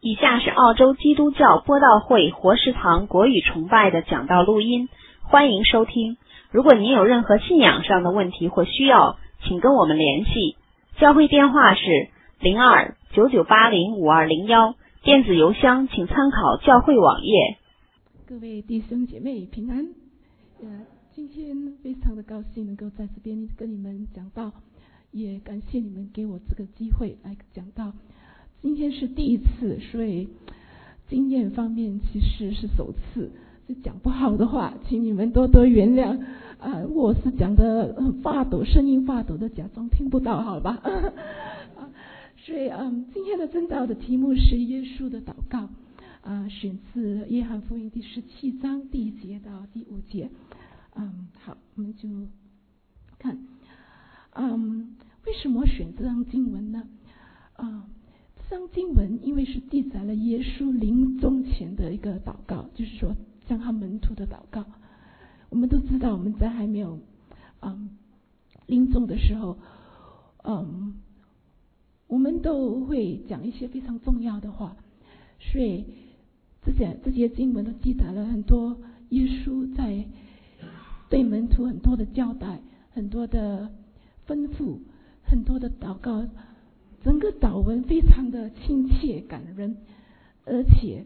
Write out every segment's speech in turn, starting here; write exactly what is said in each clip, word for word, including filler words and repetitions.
以下是澳洲基督教播道会活石堂国语崇拜的讲道录音，欢迎收听。如果您有任何信仰上的问题或需要，请跟我们联系。教会电话是零二九九八零五二零一，电子邮箱请参考教会网页。 各位弟兄姐妹平安。呃，今天非常的高兴能够在这边跟你们讲道，也感谢你们给我这个机会来讲道。今天是第一次，所以经验方面其实是首次，就讲不好的话，请你们多多原谅。啊、呃，我是讲的发抖，声音发抖的，假装听不到，好吧？啊，所以嗯，今天的正道的题目是耶稣的祷告，啊、呃，选自约翰福音第十七章第一节到第五节。嗯，好，我们就看，嗯，为什么选这张经文呢？啊、呃。这张经文因为是记载了耶稣临终前的一个祷告，就是说向他门徒的祷告。我们都知道，我们在还没有嗯临终的时候，嗯，我们都会讲一些非常重要的话，所以这些这些经文都记载了很多耶稣在对门徒很多的交代，很多的吩咐，很多的祷告。整个祷文非常的亲切感人，而且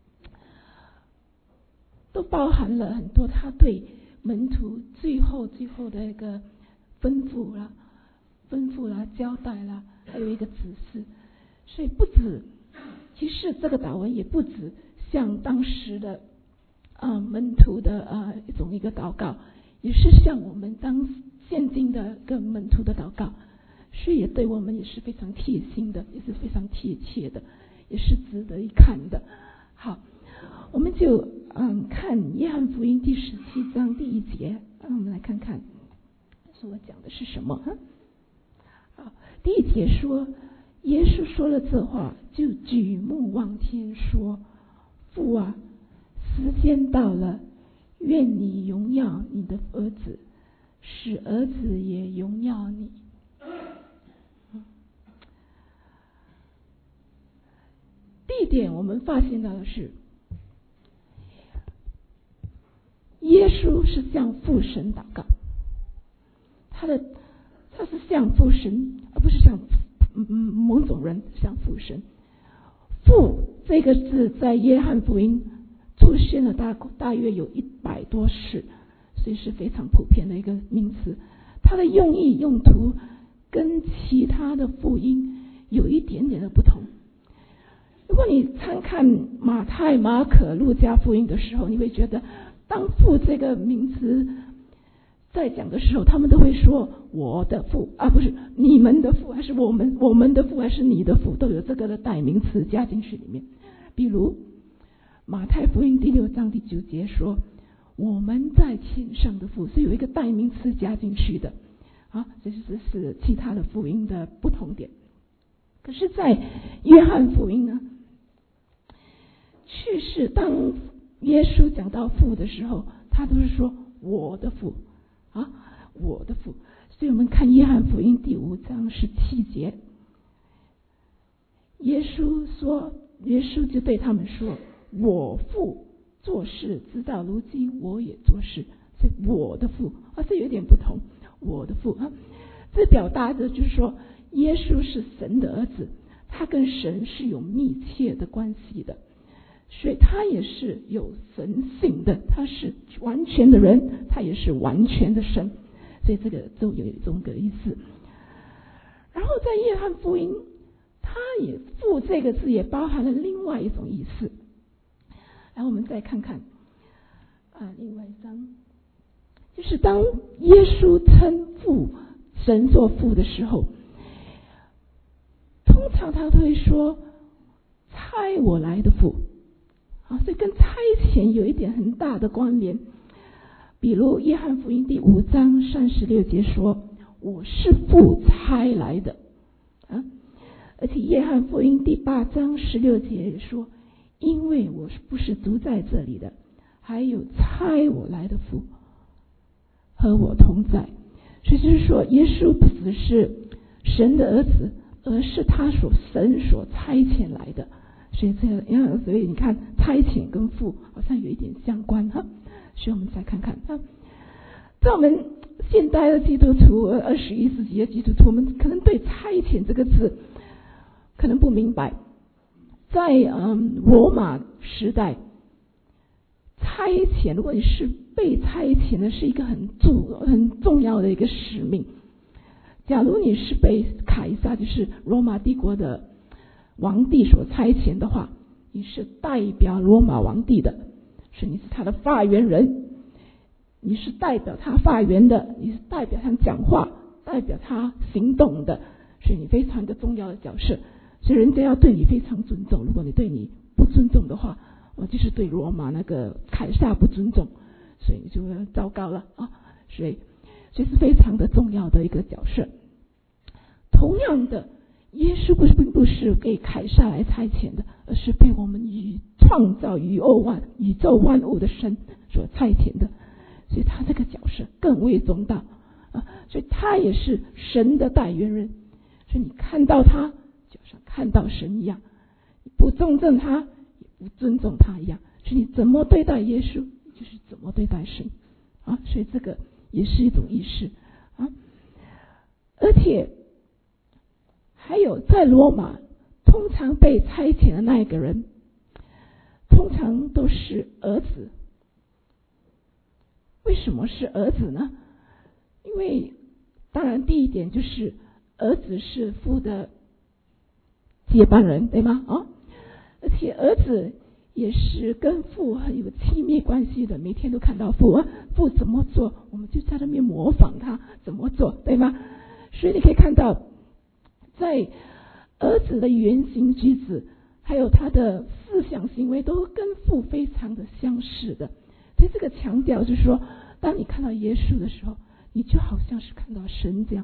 都包含了很多他对门徒最后最后的一个吩咐啦、吩咐啦、交代啦，还有一个指示。所以不止，其实这个祷文也不止像当时的啊、呃、门徒的啊、呃、一种一个祷告，也是像我们当现今的跟门徒的祷告。所以也对我们也是非常贴心的，也是非常贴切的，也是值得一看的。好，我们就嗯看约翰福音第十七章第一节，让我们来看看说我讲的是什么。好，第一节说，耶稣说了这话，就举目望天说：“父啊，时间到了，愿你荣耀你的儿子，使儿子也荣耀你。”第一点，我们发现到的是，耶稣是向父神祷告，他的他是向父神，而不是向嗯某种人，向父神。父这个字在约翰福音出现了大大约有一百多次，所以是非常普遍的一个名词。它的用意用途跟其他的福音有一点点的不同。如果你参看马太、马可、路加福音的时候，你会觉得当父这个名词在讲的时候，他们都会说我的父，啊不是你们的父，还是我们我们的父，还是你的父，都有这个的代名词加进去里面。比如马太福音第六章第九节说我们在天上的父，是有一个代名词加进去的啊，这就是是其他的福音的不同点。可是在约翰福音呢，去世当耶稣讲到父的时候，他都是说我的父啊，我的父。所以我们看约翰福音第五章十七节，耶稣说，耶稣就对他们说：“我父做事，直到如今我也做事。”所以我的父啊，这有点不同。我的父啊，这表达的就是说，耶稣是神的儿子，他跟神是有密切的关系的。所以他也是有神性的，他是完全的人，他也是完全的神，所以这个就有这种个意思。然后在约翰福音，他也父这个字也包含了另外一种意思。然后我们再看看啊，另外一章，就是当耶稣称父神做父的时候，通常他都会说差我来的父啊，所以跟差遣有一点很大的关联。比如约翰福音第五章三十六节说：“我是父差来的。”啊，而且约翰福音第八章十六节也说：“因为我不是独在这里的，还有差我来的父和我同在。”所以就是说，耶稣不只是神的儿子，而是他所神所差遣来的。 所以这样，所以你看差遣跟父好像有一点相关哈。所以我们再看看哈，在我们现代的基督徒，二十一世纪的基督徒，我们可能对差遣这个字可能不明白。在嗯罗马时代，差遣，如果你是被差遣的，是一个很重很重要的一个使命。假如你是被凯撒，就是罗马帝国的皇帝所差遣的话，你是代表罗马皇帝的，是你是他的发言人，你是代表他发言的，你是代表他讲话，代表他行动的，所以你非常一个重要的角色。所以人家要对你非常尊重，如果你对你不尊重的话，我就是对罗马那个凯撒不尊重，所以你就糟糕了啊！所以这是非常的重要的一个角色。同样的，耶稣不是并不是给凯撒来差遣的，而是被我们与创造宇宙万宇宙万物的神所差遣的，所以他这个角色更为重大啊！所以他也是神的代言人，所以你看到他就像看到神一样，你不尊重他也不尊重他一样，所以你怎么对待耶稣就是怎么对待神啊！所以这个也是一种意识啊。而且还有在罗马，通常被差遣的那一个人通常都是儿子。为什么是儿子呢？因为当然第一点就是儿子是父的接班人，对吗？啊，而且儿子也是跟父很有亲密关系的，每天都看到父父怎么做，我们就在那边模仿他怎么做，对吗？所以你可以看到在儿子的言行举止还有他的思想行为都跟父非常的相似的。所以这个强调就是说，当你看到耶稣的时候，你就好像是看到神这样。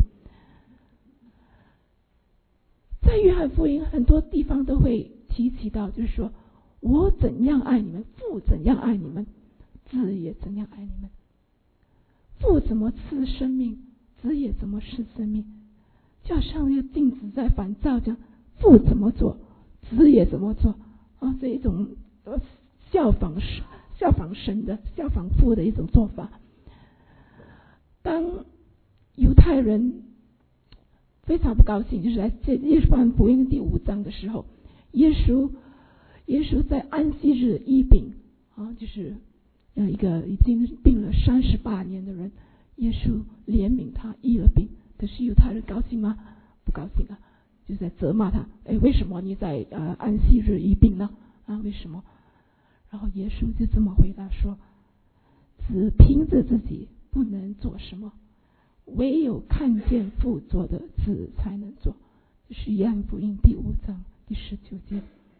在约翰福音很多地方都会提起到，就是说我怎样爱你们，父怎样爱你们，子也怎样爱你们。父怎么赐生命，子也怎么赐生命，就好像一个镜子在反照这样，父怎么做，子也怎么做啊，这一种效仿效仿神的效仿父的一种做法。当犹太人非常不高兴，就是在约翰福音第五章的时候，耶稣耶稣在安息日医病啊，就是一个已经病了三十八年的人，耶稣怜悯他医了病。可是犹太人高兴吗？不高兴啊，就在责骂他。哎，为什么你在呃安息日医病呢？啊，为什么？然后耶稣就这么回答说：只凭着自己不能做什么，唯有看见父做的，子才能做。这是约翰福音第五章第十九节。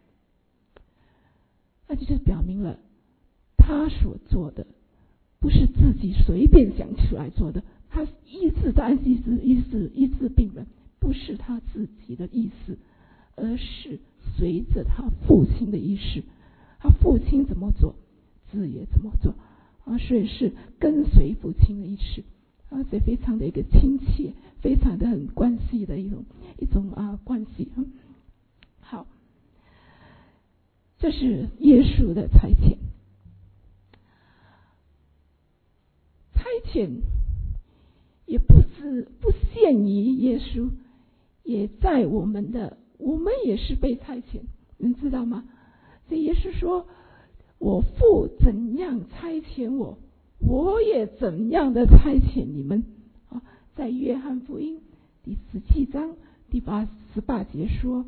那这就表明了他所做的不是自己随便想出来做的，他医治的安息日医治医治病人，不是他自己的意思，而是随着他父亲的意识。他父亲怎么做，子也怎么做啊，所以是跟随父亲的意识啊，所以非常的一个亲切，非常的很关系的一种一种啊关系。嗯，好，这是耶稣的差遣。差遣也不是不限于耶稣，也在我们的，我们也是被差遣，你知道吗？所以耶稣说，我父怎样差遣我，我也怎样的差遣你们啊。在约翰福音第十七章第八十八节说，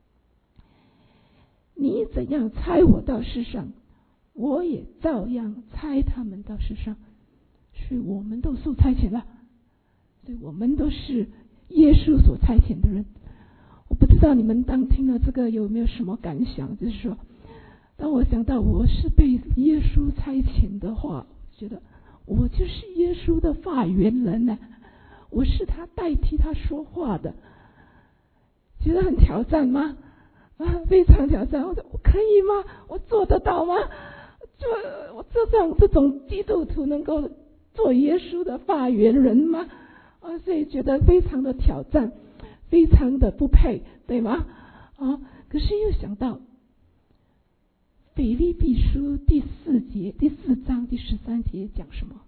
你怎样差我到世上，我也照样差他们到世上。所以我们都受差遣了，所以我们都是耶稣所差遣的人。我不知道你们当听了这个有没有什么感想，就是说当我想到我是被耶稣差遣的话，觉得我就是耶稣的发言人呢，我是他代替他说话的，觉得很挑战吗？啊，非常挑战。我说我可以吗？我做得到吗？就我这种这种基督徒能够做耶稣的发言人吗？啊，所以觉得非常的挑战，非常的不配，对吗？啊，可是又想到腓立比书第四节第四章第十三节讲什么？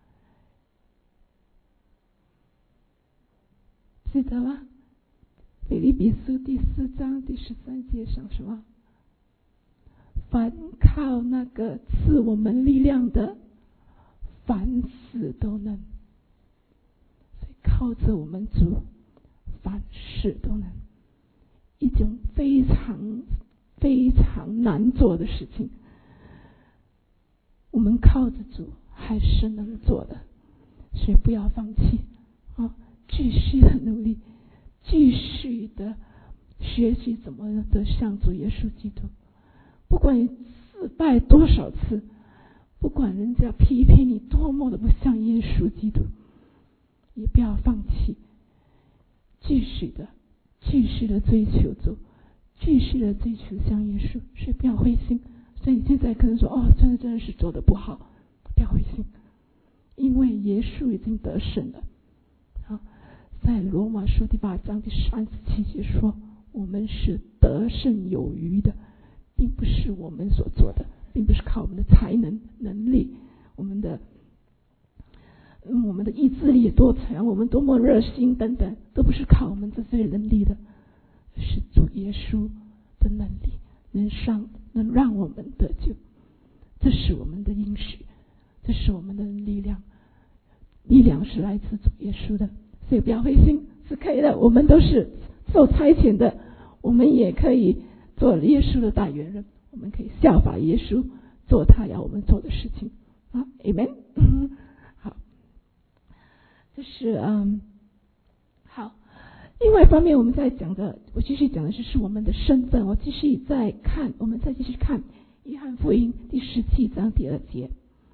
记得吗？腓立比书第四章第十三节讲什么？凡靠那个赐我们力量的，凡事都能。所以靠着我们主，凡事都能。一种非常非常难做的事情，我们靠着主还是能做的，所以不要放弃啊！继续的努力，继续的学习怎么的向主耶稣基督。不管你失败多少次，不管人家批评你多么的不像耶稣基督，也不要放弃，继续的继续的追求主，继续的追求像耶稣，所以不要灰心。所以你现在可能说哦，真的真的是做得不好，不要灰心，因为耶稣已经得胜了。好，在罗马书第八章第三十七节说，我们是得胜有余的，并不是我们所做的，并不是靠我们的才能能力，我们的嗯，我们的意志力多强，我们多么热心等等，都不是靠我们这些能力的，是主耶稣的能力能上能让我们得救。这是我们的应许，这是我们的力量，力量是来自主耶稣的。所以不要灰心，是可以的，我们都是受差遣的，我们也可以做耶稣的代言人，我们可以效法耶稣，做他要我们做的事情啊 Amen 好，这是嗯好。另外一方面，我们在讲的，我继续讲的就是我们的身份。我继续再看，我们再继续看约翰福音第十七章第二节。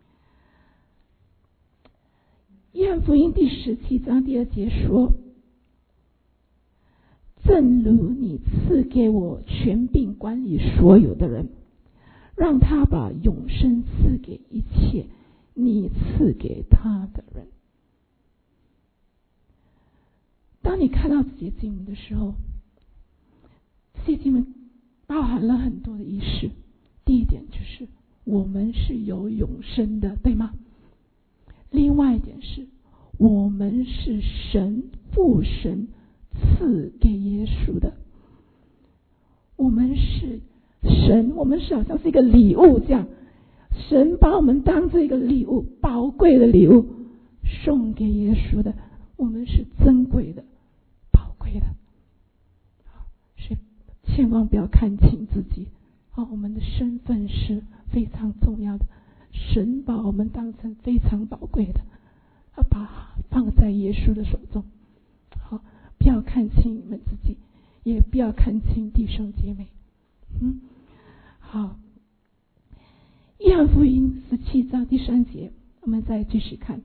约翰福音第十七章第二节说：“正如你赐给我权柄管理所有的人，让他把永生赐给一切你赐给他的人。”当你看到这些经文的时候，这些经文包含了很多的意思。第一点就是我们是有永生的，对吗？另外一点是我们是神父神赐给耶稣的，我们是神，我们是好像是一个礼物这样，神把我们当作一个礼物，宝贵的礼物送给耶稣的，我们是珍贵的宝贵的，所以千万不要看轻自己啊！我们的身份是非常重要的，神把我们当成非常宝贵的，要把它放在耶稣的手中。好，不要看轻你们自己，也不要看轻弟兄姐妹。嗯，好。约翰福音十七章第三节，我们再继续看。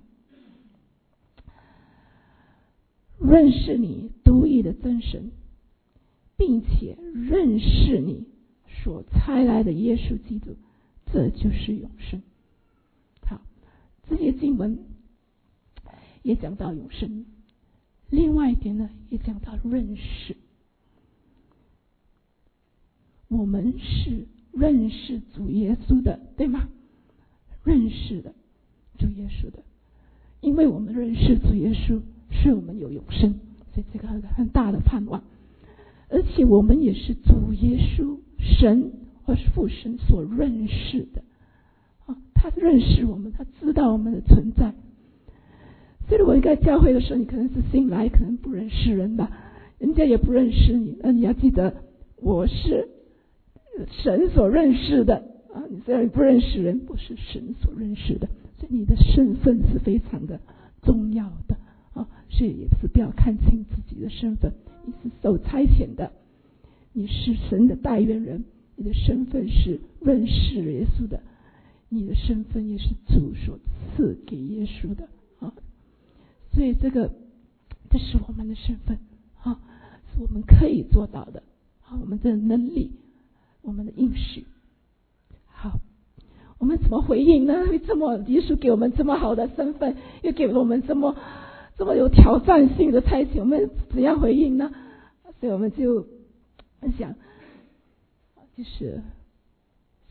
认识你独一的真神，并且认识你所差来的耶稣基督，这就是永生。好，这些经文也讲到永生，另外一点呢，也讲到认识。我们是认识主耶稣的，对吗？认识的主耶稣的，因为我们认识主耶稣，是我们有永生，所以这个很大的盼望。而且我们也是主耶稣神或是父神所认识的啊，他认识我们，他知道我们的存在。所以如果你在教会的时候，你可能是新来，可能不认识人吧，人家也不认识你，那你要记得，我是神所认识的啊！你虽然不认识人，不是神所认识的，所以你的身份是非常的重要的啊！所以也是不要看轻自己的身份，你是受差遣的，你是神的代言人，你的身份是认识耶稣的，你的身份也是主所赐给耶稣的啊！所以这个这是我们的身份啊，是我们可以做到的啊，我们的能力。我们的应许。好，我们怎么回应呢？这么耶稣给我们这么好的身份，又给我们这么这么有挑战性的差遣，我们怎样回应呢？所以我们就想，就是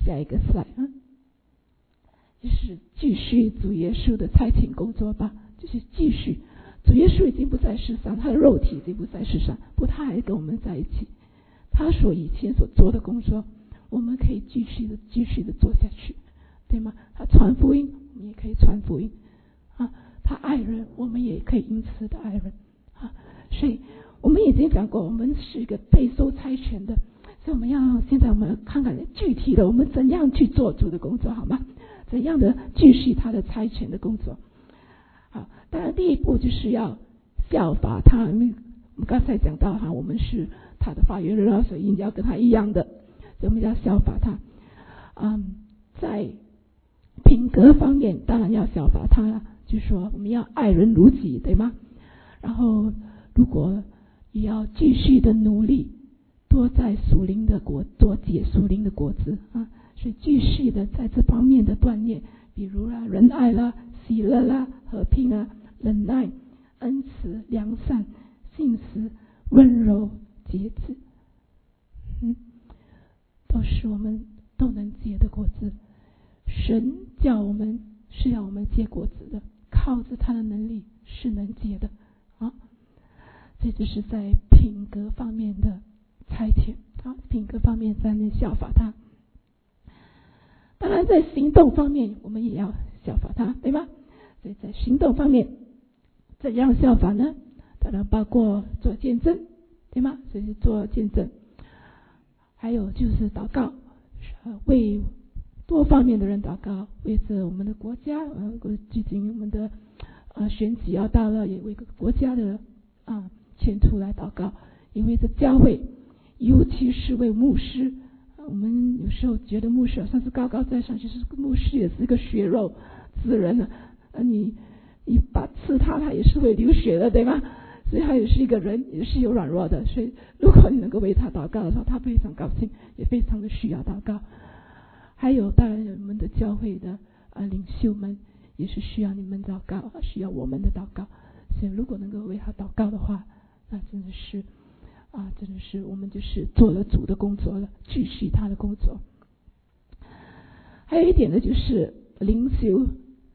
下一个 slide 啊，就是继续主耶稣的差遣工作吧，就是继续。主耶稣已经不在世上，他的肉体已经不在世上，不，他还跟我们在一起。他所以前所做的工作，我们可以继续的、继续的做下去，对吗？他传福音，我们也可以传福音啊。他爱人，我们也可以因此的爱人啊。所以我们已经讲过，我们是一个备受差遣的，所以我们要现在我们看看具体的，我们怎样去做主的工作，好吗？怎样的继续他的差遣的工作？好，当然第一步就是要效法他，因为我们刚才讲到哈，我们是他的发源人，所以要跟他一样的，所以我们要效法他。嗯，在品格方面，当然要效法他了，就是说我们要爱人如己，对吗？然后如果也要继续的努力，多在属灵的果，多结属灵的果子啊。所以继续的在这方面的锻炼，比如啦，仁爱啦、喜乐啦、和平啊、忍耐、恩慈、良善、信实、温柔、节制，嗯，都是我们都能结的果子。神叫我们是要我们结果子的，靠着他的能力是能结的啊。这就是在品格方面的差遣啊，品格方面才能效法他。当然在行动方面我们也要效法他，对吗？所以在行动方面怎样效法呢？当然包括做见证，对吗？所以做见证，还有就是祷告，为多方面的人祷告，为着我们的国家，呃，最近我们的呃选举要到了，也为国家的啊前途来祷告，也为着教会，尤其是为牧师。我们有时候觉得牧师好像是高高在上，其实牧师也是一个血肉之人啊，你你把刺他，他也是会流血的，对吗？所以他也是一个人，也是有软弱的。所以如果你能够为他祷告的时候，他非常高兴，也非常的需要祷告。还有当然我们的教会的啊领袖们也是需要你们祷告，需要我们的祷告。所以如果能够为他祷告的话，那真的是啊，真的是我们就是做了主的工作了，继续他的工作。还有一点呢，就是灵修，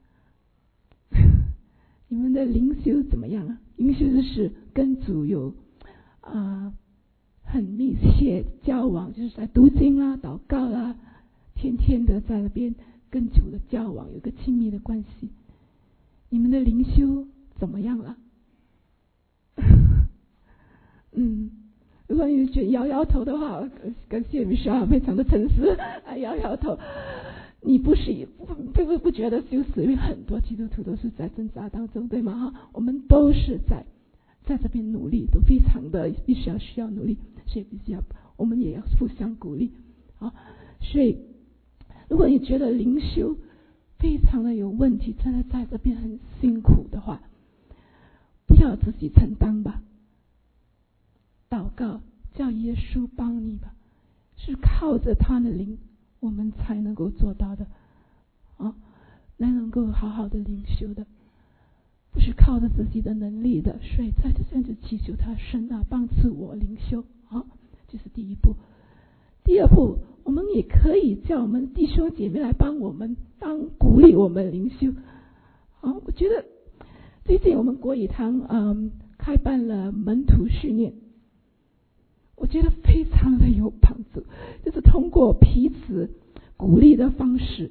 你们的灵修怎么样啊？灵修就是跟主有啊很密切交往，就是在读经啦、祷告啦，天天的在那边跟主的交往，有个亲密的关系。你们的灵修怎么样了？嗯。如果你觉得摇摇头的话，感谢米莎非常的诚实，摇摇头。你不是不不不觉得羞耻，因为很多基督徒都是在挣扎当中，对吗？哈，我们都是在在这边努力，都非常的必须要需要努力，所以必须要我们也要互相鼓励啊。所以，如果你觉得灵修非常的有问题，真的在这边很辛苦的话，不要自己承担吧。祷告，叫耶稣帮你吧，是靠着他的灵，我们才能够做到的啊，才能够好好的灵修的，不是靠着自己的能力的。所以在这上就祈求他神啊，帮助我灵修啊，这是第一步。第二步，我们也可以叫我们弟兄姐妹来帮我们，帮鼓励我们灵修啊。我觉得最近我们国语堂嗯开办了门徒训练。我觉得非常的有帮助，就是通过彼此鼓励的方式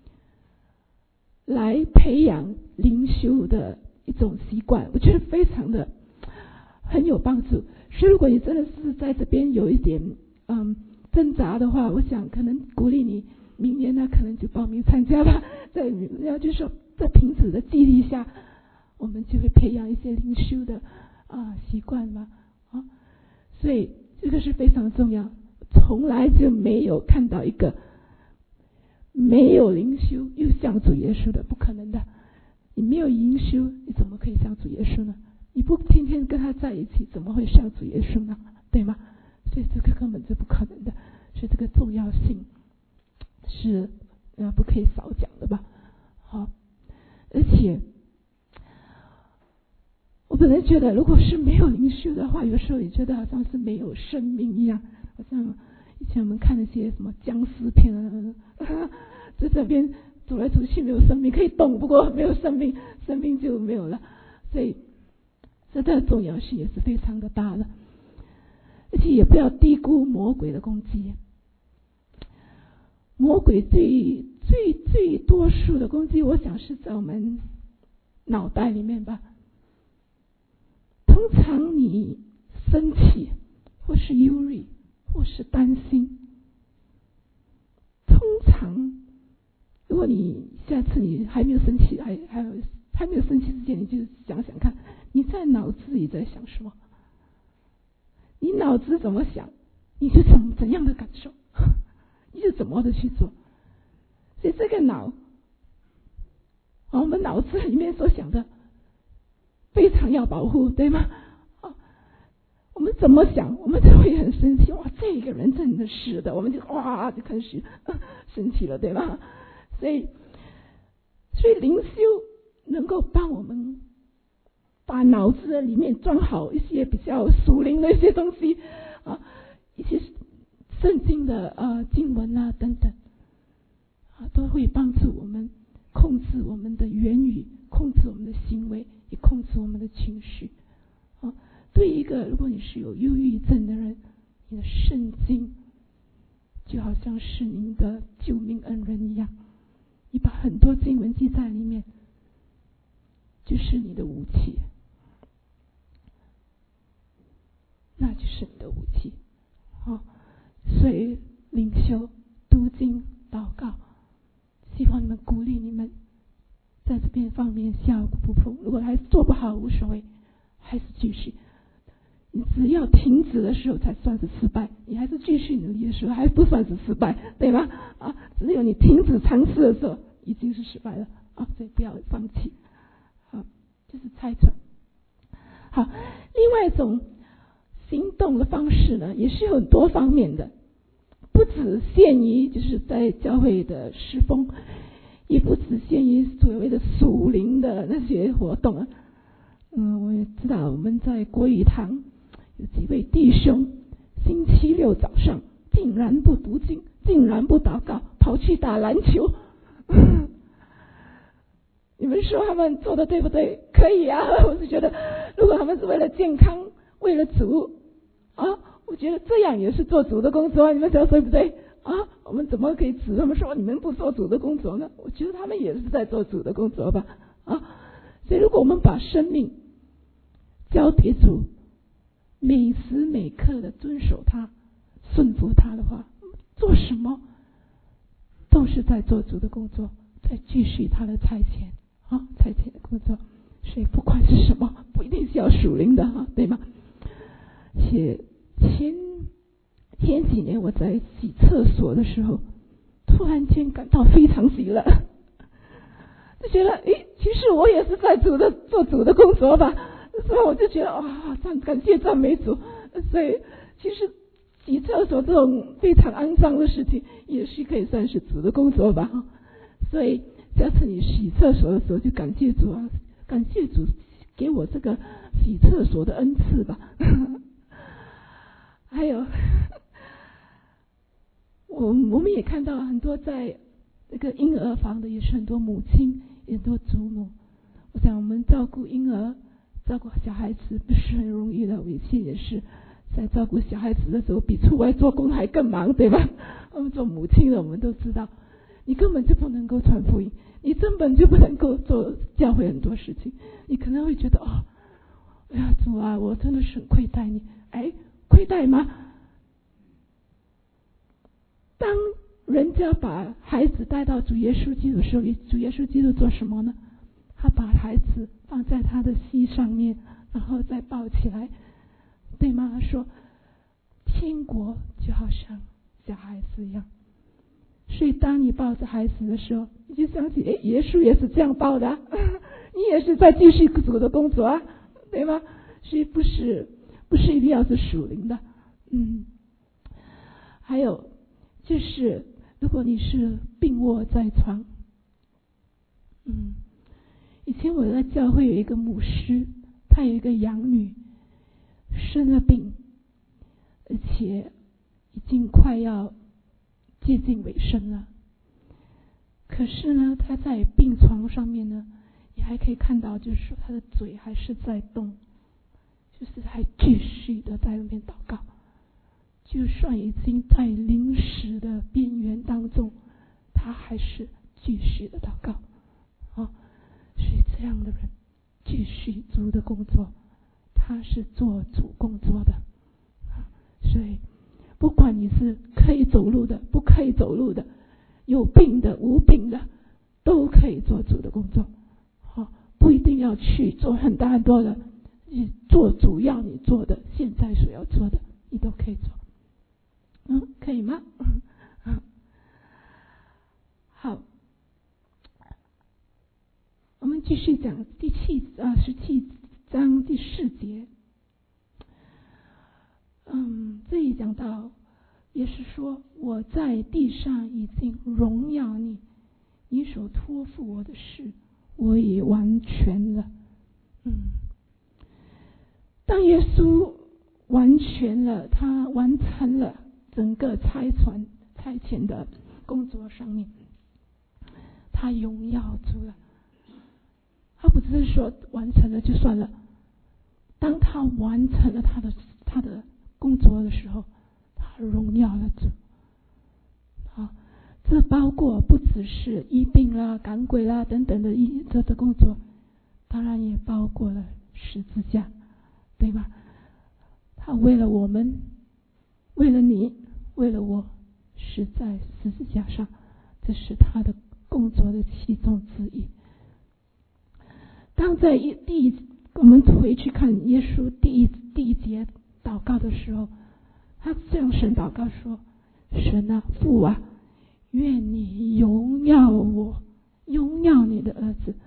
来培养灵修的一种习惯，我觉得非常的很有帮助。所以如果你真的是在这边有一点嗯挣扎的话，我想可能鼓励你明年呢可能就报名参加吧。在要就是说在彼此的激励下，我们就会培养一些灵修的啊习惯吧啊，所以这个是非常重要，从来就没有看到一个没有灵修又像主耶稣的，不可能的。你没有灵修，你怎么可以像主耶稣呢？你不天天跟他在一起，怎么会像主耶稣呢？对吗？所以这个根本就不可能的。所以这个重要性是呃不可以少讲的吧。好，而且我本来觉得，如果是没有灵修的话，有时候也觉得好像是没有生命一样，好像以前我们看那些什么僵尸片啊，在这边走来走去没有生命，可以动，不过没有生命，生命就没有了。所以这的重要性也是非常的大的，而且也不要低估魔鬼的攻击。魔鬼最最最多数的攻击，我想是在我们脑袋里面吧。通常你生气，或是忧虑，或是担心，通常如果你下次你还没有生气，还还有还没有生气之前，你就想想看，你在脑子里在想什么？你脑子怎么想，你就怎怎样的感受，你就怎么的去做。所以这个脑，我们脑子里面所想的非常要保护，对吗？啊，我们怎么想，我们就会很生气。哇，这个人真的是的，我们就哇就开始生气了，对吗？所以，所以灵修能够帮我们把脑子里面装好一些比较属灵的一些东西啊，一些圣经的呃经文啊等等啊，都会帮助我们控制我们的言语，控制我们的行为，也控制我们的情绪啊。对一个如果你是有忧郁症的人，你的圣经就好像是您的救命恩人一样，你把很多经文记在里面，就是你的武器，那就是你的武器啊。所以灵修、读经、祷告，希望你们鼓励你们在这边方面下不服，如果还做不好无所谓，还是继续。你只要停止的时候才算是失败，你还是继续努力的时候还不算是失败，对吧？啊，只有你停止尝试的时候已经是失败了啊，所以不要放弃啊，就是猜测。好，另外一种行动的方式呢，也是有很多方面的，不只限于就是在教会的侍奉，也不只限于所谓的属灵的那些活动啊。嗯，我也知道我们在国语堂有几位弟兄，星期六早上竟然不读经，竟然不祷告，跑去打篮球。你们说他们做的对不对？可以啊，我是觉得，如果他们是为了健康，为了主啊，我觉得这样也是做主的工作，你们说对不对啊？我们怎么可以指他们说你们不做主的工作呢？我觉得他们也是在做主的工作吧啊！所以如果我们把生命交给主，每时每刻的遵守他、顺服他的话，做什么都是在做主的工作，在继续他的差遣啊，差遣的工作。所以不管是什么，不一定是要属灵的哈，对吗？且前前几年我在洗厕所的时候，突然间感到非常喜乐，就觉得诶，其实我也是在主的做主的工作吧。所以我就觉得哇，赞感谢赞美主。所以其实洗厕所这种非常肮脏的事情，也是可以算是主的工作吧。所以下次你洗厕所的时候，就感谢主啊，感谢主给我这个洗厕所的恩赐吧。还有，我我们也看到很多在那个婴儿房的，也是很多母亲，也很多祖母。我想我们照顾婴儿、照顾小孩子不是很容易的，我以前也是在照顾小孩子的时候，比出外做工还更忙，对吧？我们做母亲的，我们都知道，你根本就不能够传福音，你根本就不能够做教会很多事情。你可能会觉得哦，哎呀，主啊，我真的是很亏待你。哎，亏待吗？当人家把孩子带到主耶稣基督的时候，主耶稣基督做什么呢？他把孩子放在他的膝上面，然后再抱起来，对吗？他说天国就好像小孩子一样。所以当你抱着孩子的时候，你就想起，哎，耶稣也是这样抱的、啊、你也是在继续主的工作啊，对吗？所以不是不是一定要是属灵的。嗯，还有就是如果你是病卧在床，嗯，以前我在教会有一个牧师，他有一个养女生了病，而且已经快要接近尾声了。可是呢，他在病床上面呢，你还可以看到，就是说他的嘴还是在动，就是还继续的在那边祷告。就算已经在临死的边缘当中，他还是继续的祷告啊。所以这样的人继续主的工作，他是做主工作的啊。所以不管你是可以走路的，不可以走路的，有病的无病的，都可以做主的工作啊。不一定要去做很大很多的，你做主要你做的，现在所要做的你都可以做。嗯，可以吗？嗯，好，我们继续讲第七啊十七章第四节。嗯，这里讲到，也是说我在地上已经荣耀你，你所托付我的事，我也完全了。嗯，当耶稣完全了，他完成了整个差传差遣的工作上面，他荣耀主了。他不只是说完成了就算了，当他完成了他的他的工作的时候，他荣耀了主。好，这包括不只是医病啦、赶鬼啦等等的医这的工作，当然也包括了十字架，对吧？他为了我们，为了你，为了我，死在十字架上，这是他的工作的其中之一。当在一第一，我们回去看耶稣第一第一节祷告的时候，他向神祷告说：“神啊，父啊，愿你荣耀我，荣耀你的儿子。”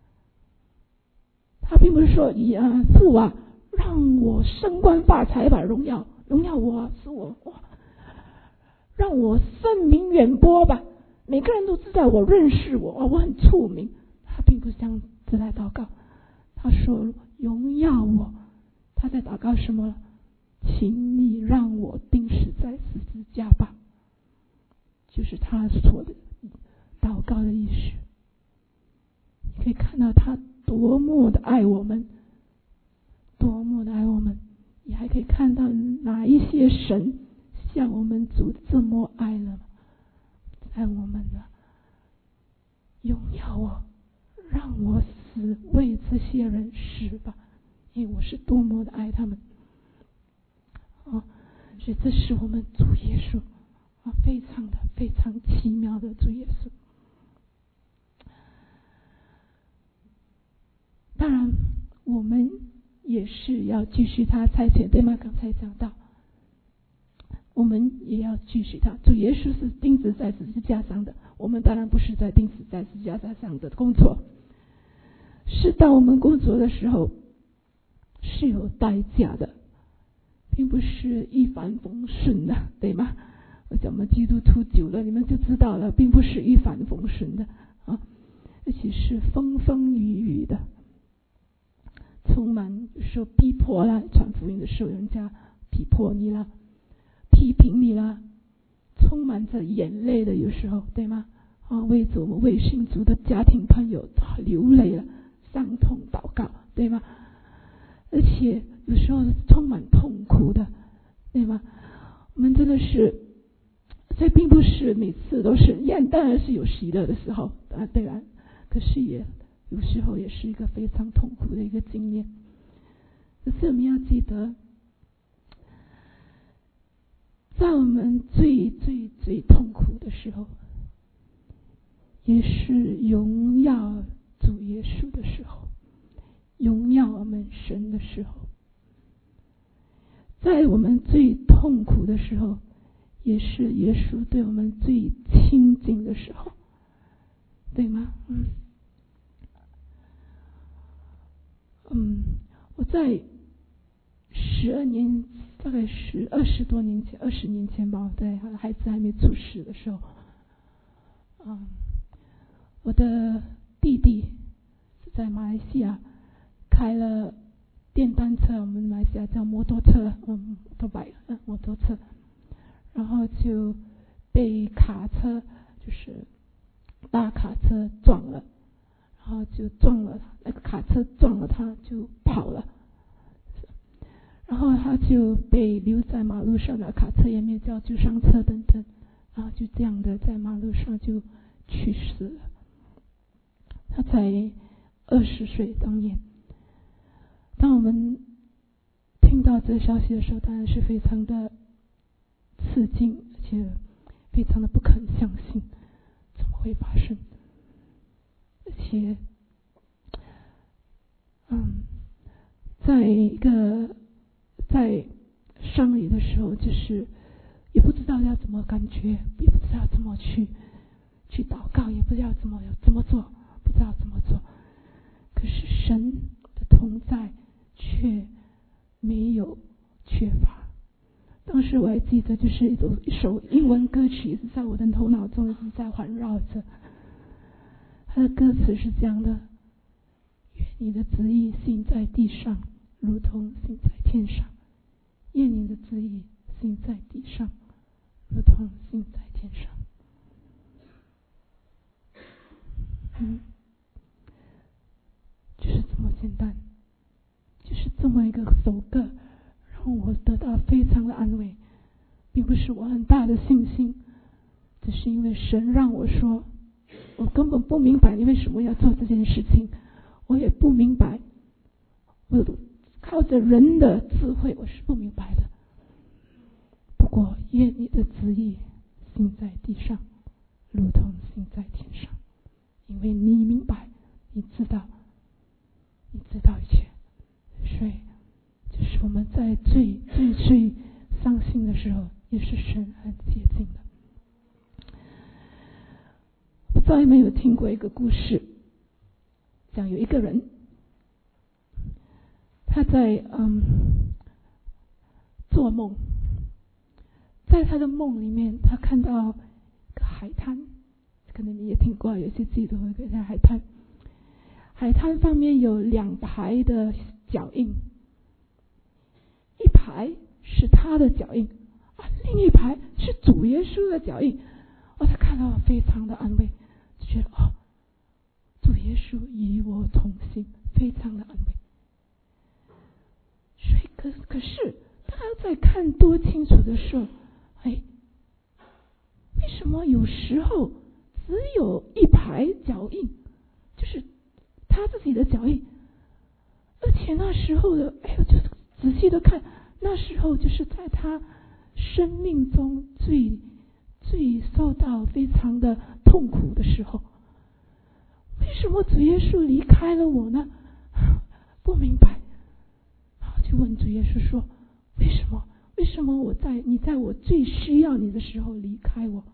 他并不是说啊，父啊，让我升官发财吧，荣耀荣耀我，是我哇，让我声名远播吧，每个人都知道我认识我，我很出名。他并不是这样子来祷告，他说荣耀我。他在祷告什么？请你让我钉死在十字架吧，就是他说的祷告的意思。你可以看到他多么的爱我们，多么的爱我们。你还可以看到哪一些神像我们主这么爱了，爱我们了。荣耀我，让我死，为这些人死吧，因为我是多么的爱他们。哦，所以这是我们主耶稣啊，非常的非常奇妙的主耶稣。当然，我们也是要继续他差遣，对吗？刚才讲到，我们也要继续他。主耶稣是钉死在十字架上的，我们当然不是在钉死在十字架上的工作。是当我们工作的时候是有代价的，并不是一帆风顺的，对吗？我讲我们基督徒久了，你们就知道了，并不是一帆风顺的啊，而且是风风雨雨的，充满有时候逼迫啦，传福音的时候人家逼迫你啦，批评你啦，充满着眼泪的，有时候对吗？啊，为着我们未信主的家庭朋友流泪了，伤痛祷告，对吗？而且有时候充满痛苦的，对吗？我们真的是，这并不是每次都是，当然是有喜乐的时候啊，对吧？可是也有时候也是一个非常痛苦的一个经验。可是我们要记得，在我们最最最痛苦的时候，也是荣耀主耶稣的时候，荣耀我们神的时候。在我们最痛苦的时候，也是耶稣对我们最亲近的时候，对吗？嗯，嗯，我在十二年，大概十二十多年前，二十年前吧，在孩子还没出世的时候，嗯，我的弟弟是在马来西亚开了电单车，我们马来西亚叫摩托车，嗯，摩托拜，嗯，摩托车。 然后就被卡车，就是大卡车撞了，然后就撞了他，那个卡车撞了他就跑了，然后他就被留在马路上了，卡车也没有叫救伤车等等，然后就这样的在马路上就去世了。他才二十岁当年。当我们听到这个消息的时候，当然是非常的刺激，而且非常的不肯相信怎么会发生，而且嗯，在一个在丧礼的时候，就是也不知道要怎么感觉，也不知道怎么去去祷告，也不知道怎么怎么做，不知道怎么做。可是神的同在却没有缺乏。当时我还记得，就是一首一首英文歌曲，一直在我的头脑中一直在环绕着。它的歌词是这样的：愿你的旨意行在地上，如同行在天上。愿你的旨意行在地上，如同行在天上。嗯，就是这么简单，就是这么一个首歌，让我得到非常的安慰，并不是我很大的信心，只是因为神让我说，我根本不明白你为什么要做这件事情，我也不明白，我靠着人的智慧我是不明白的。不过愿你的旨意行在地上，如同行在天上。因为你明白，你知道，你知道一切，所以就是我们在最最最伤心的时候，也是神很接近的。不知道有没有听过一个故事，讲有一个人，他在嗯做梦，在他的梦里面，他看到一个海滩。可能你也听过，有些记者会看海滩，海滩上面有两排的脚印，一排是他的脚印，啊，另一排是主耶稣的脚印。哦，他看到非常的安慰，就觉得哦，主耶稣与我同行，非常的安慰。所以可可是他在看多清楚的时候，哎，为什么有时候只有一排脚印，就是他自己的脚印，而且那时候的，哎呦，就仔细的看，那时候就是在他生命中最最受到非常的痛苦的时候，为什么主耶稣离开了我呢？不明白，就问主耶稣说：为什么？为什么我在你在我最需要你的时候离开我？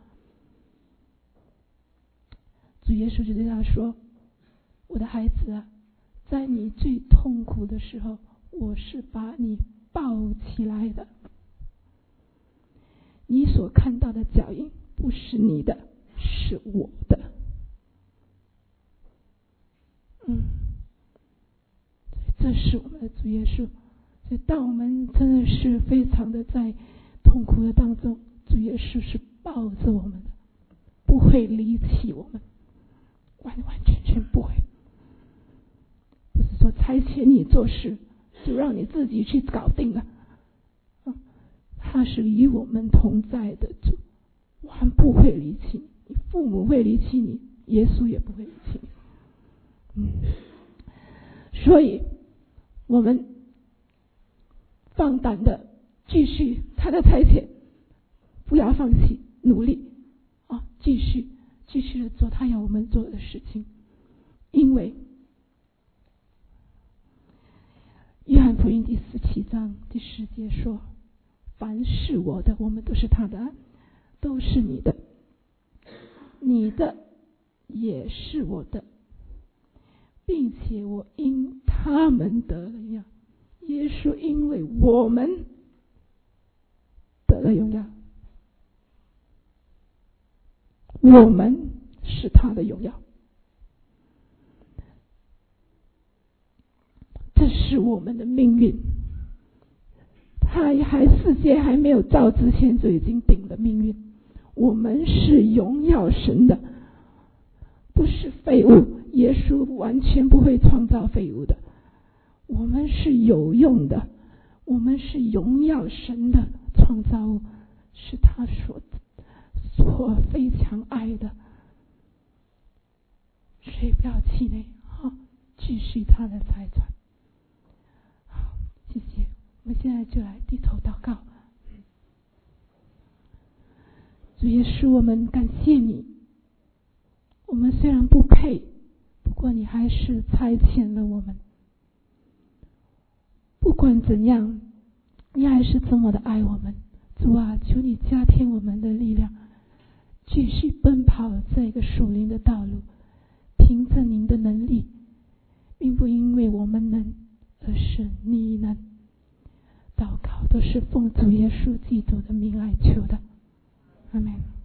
主耶稣就对他说：我的孩子啊，在你最痛苦的时候，我是把你抱起来的。你所看到的脚印不是你的，是我的。嗯，这是我们的主耶稣。所以当我们真的是非常的在痛苦的当中，主耶稣是抱着我们的，不会离弃我们，完完全全不会。不是说差遣你做事就让你自己去搞定了，嗯，他是与我们同在的主，完不会离弃你。你父母会离弃你，耶稣也不会离弃你。嗯，所以我们放胆的继续他的差遣，不要放弃努力啊，继续继续的做他要我们做的事情。因为约翰福音第十七章第十节说：凡是我的，我们都是他的，都是你的，你的也是我的，并且我因他们得了荣耀。耶稣因为我们得了荣耀，我们是他的荣耀，这是我们的命运。 他还世界还没有造之前就已经定了命运。我们是荣耀神的，不是废物。耶稣完全不会创造废物的，我们是有用的，我们是荣耀神的创造物，是他所所非常爱的。所以不要气馁，好，继续他的财产。好，谢谢。我们现在就来低头祷告。主耶稣，我们感谢你，我们虽然不配，不过你还是差遣了我们。不管怎样，你还是这么的爱我们。主啊，求你加添我们的力量，继续奔跑这个属灵的道路，凭着您的能力，并不因为我们能，而是你能。祷告都是奉主耶稣基督的名来求的，阿们。